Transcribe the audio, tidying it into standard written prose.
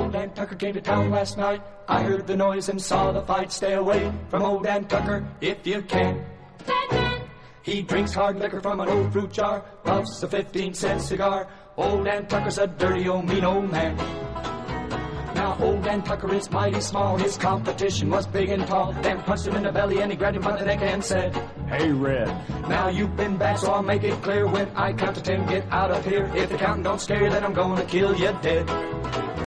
Old Dan Tucker came to town last night. I heard the noise and saw the fight. Stay away from old Dan Tucker if you can. He drinks hard liquor from an old fruit jar, puffs a 15-cent cigar. Old Dan Tucker's a dirty old mean old man. Now old Dan Tucker is mighty small. His competition was big and tall. Dan punched him in the belly and he grabbed him by the neck and said, "Hey, Red, now you've been bad, so I'll make it clear. When I count to 10, get out of here. If the counting don't scare you, then I'm gonna kill you dead."